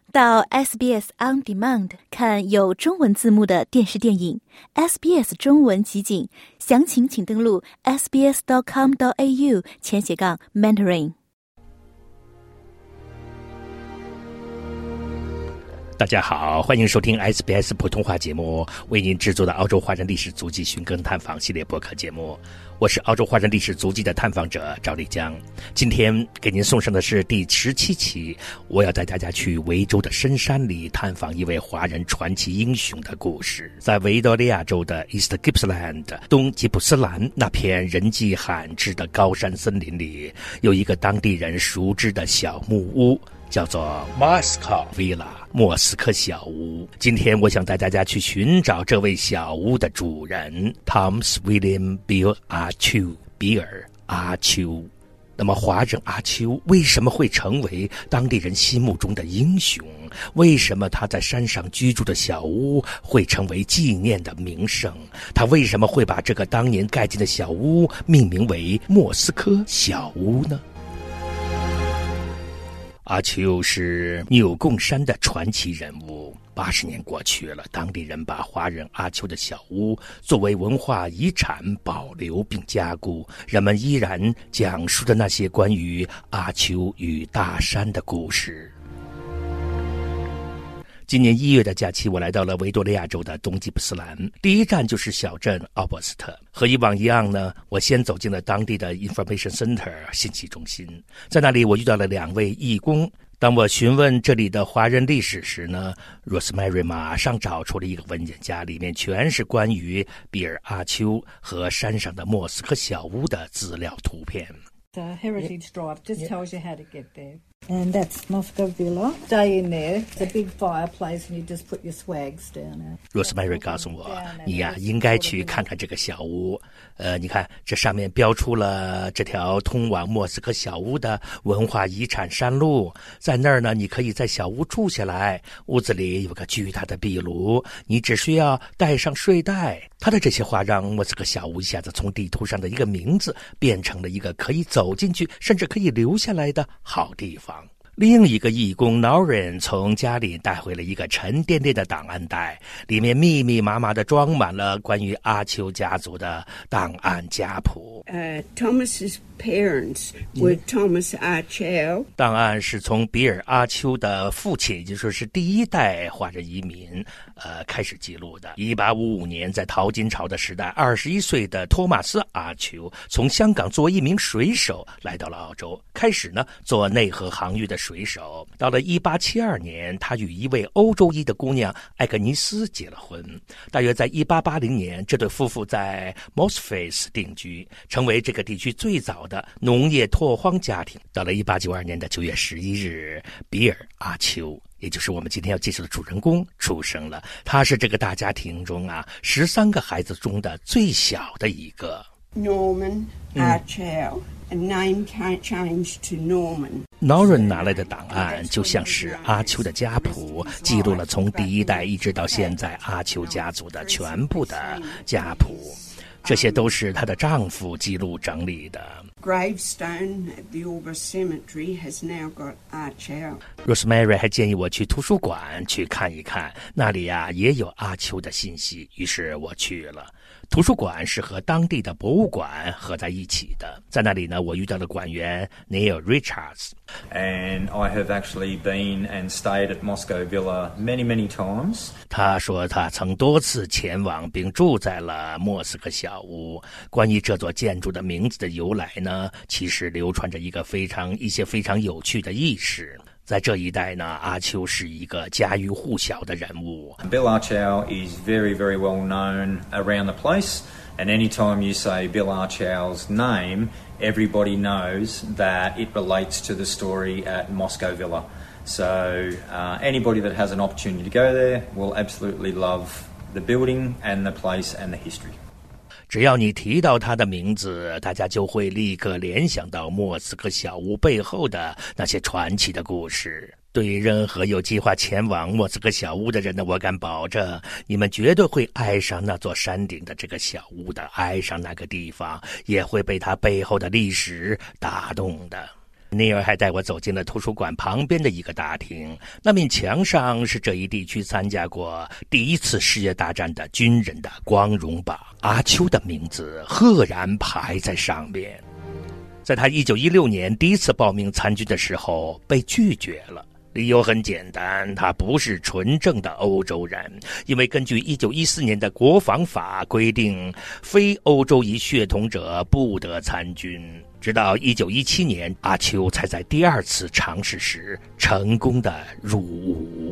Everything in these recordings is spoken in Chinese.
到 SBS On Demand 看有中文字幕的电视电影 SBS 中文集锦，详情请登录 sbs.com.au/Mandarin。 大家好，欢迎收听 SBS 普通话节目，为您制作的澳洲华人历史足迹寻根探访系列播客节目。我是澳洲华人历史足迹的探访者赵立江。今天给您送上的是第17期，我要带大家去维州的深山里探访一位华人传奇英雄的故事。在维多利亚州的 East Gippsland 东吉普斯兰那片人迹罕至的高山森林里，有一个当地人熟知的小木屋，叫做 Moscow Villa 莫斯科小屋。今天我想带大家去寻找这位小屋的主人 Thomas William Bill 阿丘，比尔阿丘。那么华人阿丘为什么会成为当地人心目中的英雄？为什么他在山上居住的小屋会成为纪念的名胜？他为什么会把这个当年盖进的小屋命名为莫斯科小屋呢？阿丘是纽贡山的传奇人物。80年过去了，当地人把华人阿丘的小屋作为文化遗产保留并加固，人们依然讲述着那些关于阿丘与大山的故事。今年1月的假期，我来到了维多利亚州的东吉普斯兰，第一站就是小镇奥伯斯特。和以往一样呢，我先走进了当地的 Information Center 信息中心，在那里我遇到了2位义工。当我询问这里的华人历史时呢， Rosemary 马上找出了一个文件夹，里面全是关于比尔阿丘和山上的莫斯科小屋的资料图片。 The Heritage Drive just tells you how to get there. And that's Moscow Villa. Stay in there. It's a big fireplace and you just put your swags down there. Rosemary 告诉我，你呀应该去看看这个小屋。你看这上面标出了这条通往莫斯科小屋的文化遗产山路，在那儿呢，你可以在小屋住下来。屋子里有个巨大的壁炉，你只需要带上睡袋。他的这些话让莫斯科小屋一下子从地图上的一个名字变成了一个可以走进去，甚至可以留下来的好地方。另一个义工 Norrin 从家里带回了一个沉甸甸的档案袋，里面密密麻麻地装满了关于阿丘家族的档案家谱。 Thomas's parents were Thomas Archell. 档案是从比尔阿丘的父亲，也就是说是第一代华人移民开始记录的。1855年，在淘金潮的时代，21岁的托马斯阿丘从香港作为一名水手来到了澳洲，开始呢做内河航运的水手。到了1872年，他与一位欧洲裔的姑娘艾格尼斯结了婚。大约在1880年，这对夫妇在 Mossface 定居，成为这个地区最早的农业拓荒家庭。到了1892年的9月11日，比尔阿丘，也就是我们今天要介绍的主人公出生了。他是这个大家庭中13个孩子中的最小的一个。 Norman Archell, a name changed to Norman. Norrin 拿来的档案就像是阿丘的家谱，记录了从第一代一直到现在阿丘家族的全部的家谱。这些都是她的丈夫记录整理的。 Gravestone at the Alba Cemetery has now got Archell. Rosemary 还建议我去图书馆去看一看，那里也有阿丘的信息，于是我去了。图书馆是和当地的博物馆合在一起的，在那里呢，我遇到了馆员 Neil Richards。 And I have actually been and stayed at Moscow Villa many times. 他说他曾多次前往并住在了莫斯科小屋。关于这座建筑的名字的由来呢，其实流传着一些非常有趣的轶事。在这一代呢，阿丘是一个家喻户晓的人物。 Bill Archell is very well known around the place, and anytime you say Bill Archell's name, everybody knows that it relates to the story at Moscow Villa. So anybody that has an opportunity to go there will absolutely love the building and the place and the history. 只要你提到他的名字，大家就会立刻联想到莫斯科小屋背后的那些传奇的故事。对任何有计划前往莫斯科小屋的人呢，我敢保证，你们绝对会爱上那座山顶的这个小屋的，爱上那个地方，也会被它背后的历史打动的。 尼尔还带我走进了图书馆旁边的一个大厅，那面墙上是这一地区参加过第一次世界大战的军人的光荣榜，阿秋的名字赫然排在上面。在他1916年第一次报名参军的时候被拒绝了，理由很简单，他不是纯正的欧洲人，因为根据1914年的国防法规定，非欧洲裔血统者不得参军。直到1917年，阿秋才在第二次尝试时成功的入伍。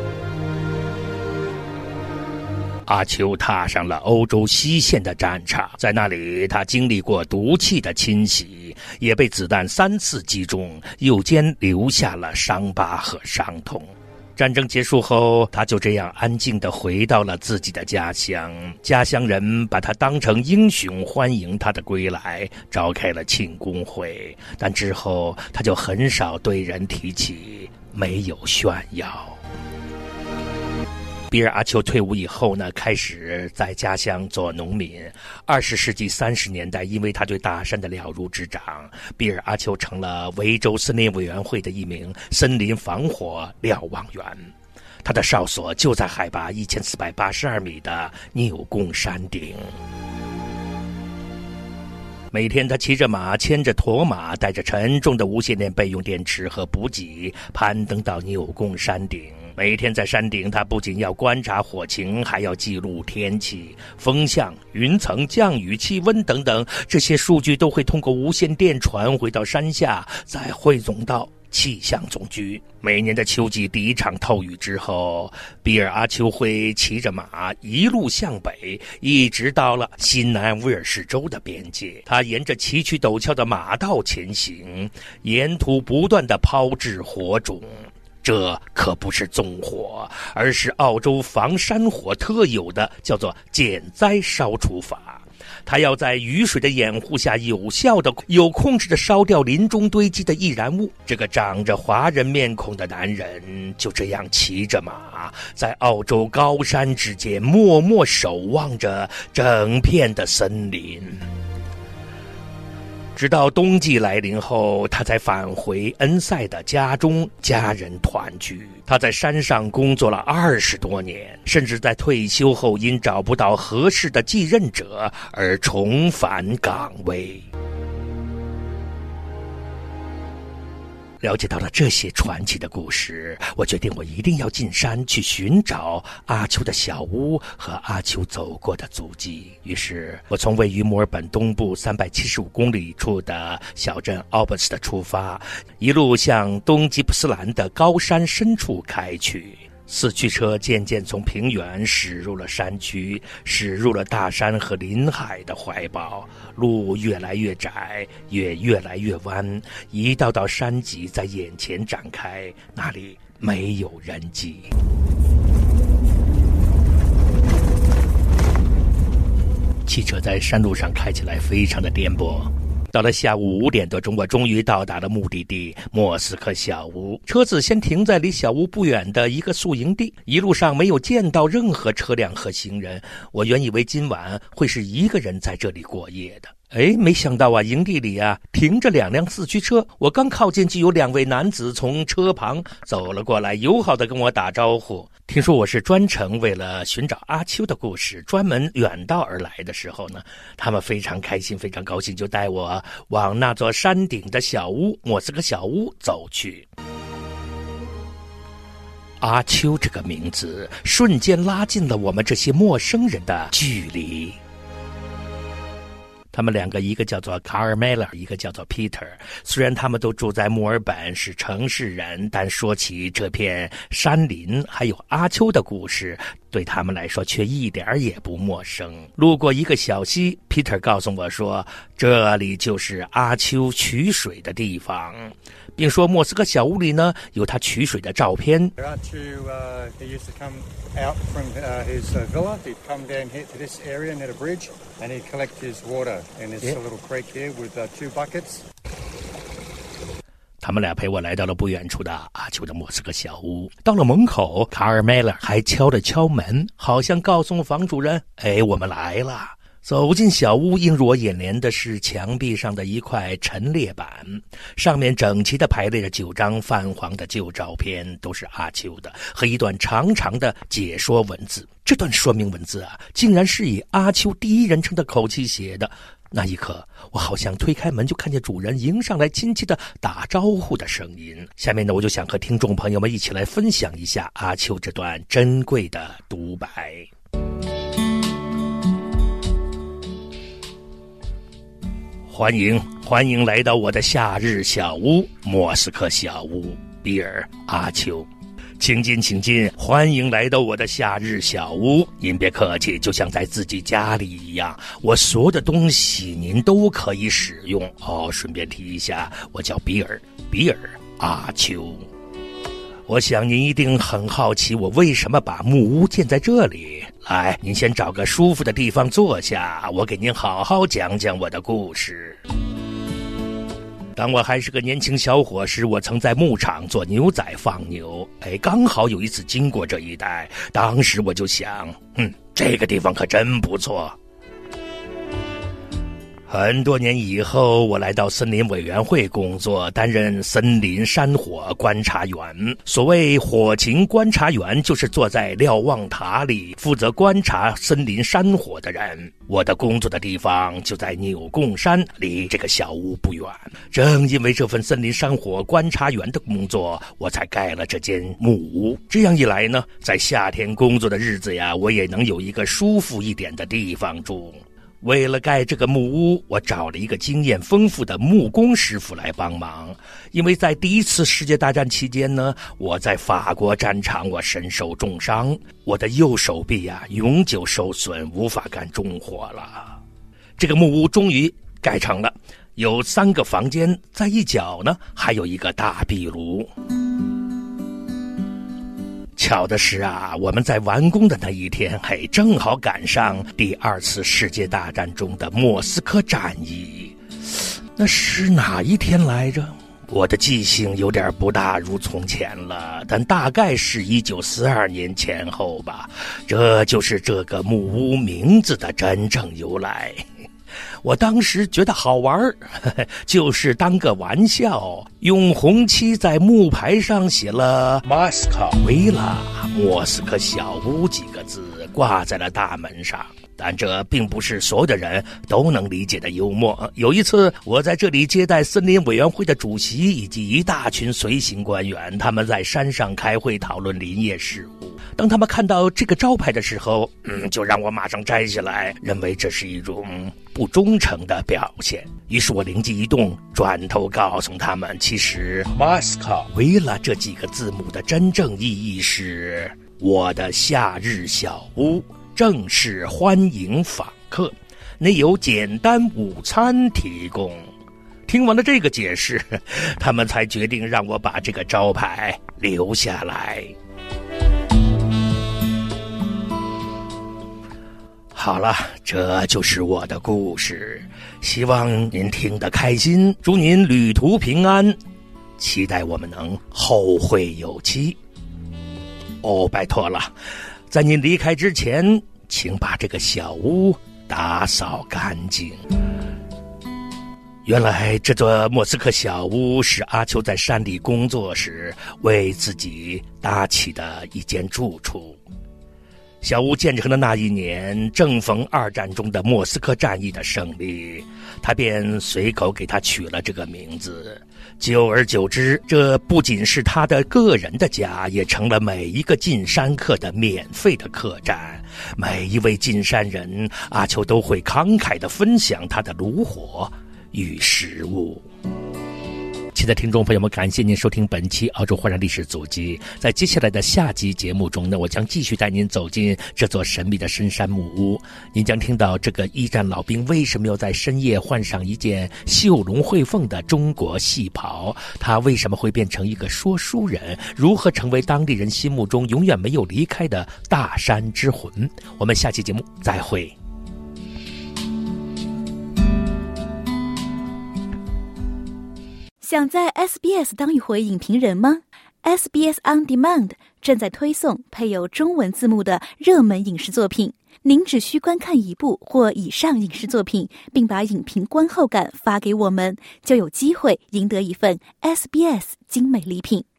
阿秋踏上了欧洲西线的战场，在那里他经历过毒气的侵袭，也被子弹3次击中，右肩留下了伤疤和伤痛。战争结束后，他就这样安静地回到了自己的家乡，家乡人把他当成英雄，欢迎他的归来，召开了庆功会。但之后他就很少对人提起，没有炫耀。比尔·阿秋退伍以后呢，开始在家乡做农民。20世纪30年代，因为他对大山的了如指掌，比尔·阿秋成了维州森林委员会的一名森林防火瞭望员。他的哨所就在海拔1482米的纽贡山顶。每天他骑着马，牵着驼马，带着沉重的无线电备用电池和补给，攀登到纽贡山顶。每天在山顶，他不仅要观察火情，还要记录天气、风向、云层、降雨、气温等等，这些数据都会通过无线电传回到山下，再汇总到气象总局。每年的秋季第一场透雨之后，比尔·阿秋会骑着马一路向北，一直到了新南威尔士州的边界。他沿着崎岖陡峭的马道前行，沿途不断地抛掷火种。这可不是纵火，而是澳洲防山火特有的叫做减灾烧除法。他要在雨水的掩护下有效的、有控制的烧掉林中堆积的易燃物。这个长着华人面孔的男人就这样骑着马，在澳洲高山之间默默守望着整片的森林。直到冬季来临后，他才返回恩塞的家中，家人团聚。他在山上工作了20多年，甚至在退休后因找不到合适的继任者而重返岗位。了解到了这些传奇的故事，我决定我一定要进山去寻找阿秋的小屋和阿秋走过的足迹。于是我从位于墨尔本东部375公里处的小镇奥本斯的出发，一路向东吉普斯兰的高山深处开去。四驱车渐渐从平原驶入了山区，驶入了大山和林海的怀抱。路越来越窄，也越来越弯，一道道山脊在眼前展开，那里没有人迹。汽车在山路上开起来非常的颠簸。到了下午5点多钟，我终于到达了目的地莫斯科小屋。车子先停在离小屋不远的一个宿营地，一路上没有见到任何车辆和行人。我原以为今晚会是一个人在这里过夜的。没想到啊，营地里啊停着2辆四驱车。我刚靠近，就有2位男子从车旁走了过来，友好的跟我打招呼。听说我是专程为了寻找阿秋的故事专门远道而来的时候呢，他们非常开心，非常高兴，就带我往那座山顶的小屋莫斯科小屋走去。阿秋这个名字瞬间拉近了我们这些陌生人的距离。他们2个，一个叫做卡尔梅勒，一个叫做 Peter。虽然他们都住在墨尔本，是城市人，但说起这片山林还有阿秋的故事，对他们来说却一点也不陌生。路过一个小溪， Peter 告诉我说，这里就是阿秋取水的地方，并说莫斯科小屋里呢有他取水的照片。 He used to come out from his villa. He'd come down here to this area near the bridge, and he'd collect his water. And there's a little creek here with 2 buckets. 他们俩陪我来到了不远处的阿秋的莫斯科小屋。到了门口，卡尔梅勒还敲了敲门，好像告诉房主人，我们来了。 走进小屋，映入我眼帘的是墙壁上的一块陈列板，上面整齐地排列着9张泛黄的旧照片，都是阿秋的，和一段长长的解说文字。这段说明文字啊，竟然是以阿秋第一人称的口气写的。那一刻，我好像推开门就看见主人迎上来亲切的打招呼的声音。下面呢，我就想和听众朋友们一起来分享一下阿秋这段珍贵的独白。欢迎来到我的夏日小屋，莫斯科小屋，比尔阿秋。请进，欢迎来到我的夏日小屋。您别客气，就像在自己家里一样，我所有的东西您都可以使用哦。顺便提一下，我叫比尔阿秋。我想您一定很好奇，我为什么把木屋建在这里。来，您先找个舒服的地方坐下，我给您好好讲讲我的故事。当我还是个年轻小伙时，我曾在牧场做牛仔放牛，刚好有一次经过这一带，当时我就想，这个地方可真不错。很多年以后，我来到森林委员会工作，担任森林山火观察员。所谓火情观察员，就是坐在瞭望塔里负责观察森林山火的人。我的工作的地方就在纽贡山，离这个小屋不远。正因为这份森林山火观察员的工作，我才盖了这间木屋。这样一来呢，在夏天工作的日子呀，我也能有一个舒服一点的地方住。为了盖这个木屋，我找了一个经验丰富的木工师傅来帮忙。因为在第1次世界大战期间呢，我在法国战场我身受重伤，我的右手臂永久受损，无法干重活了。这个木屋终于盖成了，有3个房间，在一角呢还有一个大壁炉。巧的是我们在完工的那一天，正好赶上第2次世界大战中的莫斯科战役。那是哪一天来着？我的记性有点不大如从前了，但大概是1942年前后吧。这就是这个木屋名字的真正由来。我当时觉得好玩，就是当个玩笑，用红漆在木牌上写了 Moscow Villa 莫斯科小屋几个字，挂在了大门上。但这并不是所有的人都能理解的幽默。有一次，我在这里接待森林委员会的主席以及一大群随行官员，他们在山上开会讨论林业事务。当他们看到这个招牌的时候，就让我马上摘下来，认为这是一种不忠诚的表现。于是我灵机一动，转头告诉他们，其实 Moscow Villa 这几个字母的真正意义是我的夏日小屋，正式欢迎访客，内有简单午餐提供。听完了这个解释，他们才决定让我把这个招牌留下来。好了，这就是我的故事，希望您听得开心，祝您旅途平安，期待我们能后会有期。拜托了，在您离开之前，请把这个小屋打扫干净。原来这座莫斯科小屋是阿秋在山里工作时为自己搭起的一间住处。小屋建成的那一年，正逢2战中的莫斯科战役的胜利，他便随口给他取了这个名字。久而久之，这不仅是他的个人的家，也成了每一个进山客的免费的客栈。每一位进山人，阿秋都会慷慨地分享他的炉火与食物。亲爱的听众朋友们，感谢您收听本期澳洲华人历史足迹。在接下来的下集节目中呢，我将继续带您走进这座神秘的深山木屋。您将听到这个1战老兵为什么要在深夜换上一件绣龙会凤的中国戏袍，他为什么会变成一个说书人，如何成为当地人心目中永远没有离开的大山之魂。我们下期节目再会。 想在 SBS 当一回影评人吗？ SBS On Demand 正在推送配有中文字幕的热门影视作品， 您只需观看一部或以上影视作品，并把影评观后感发给我们，就有机会赢得一份 SBS 精美礼品。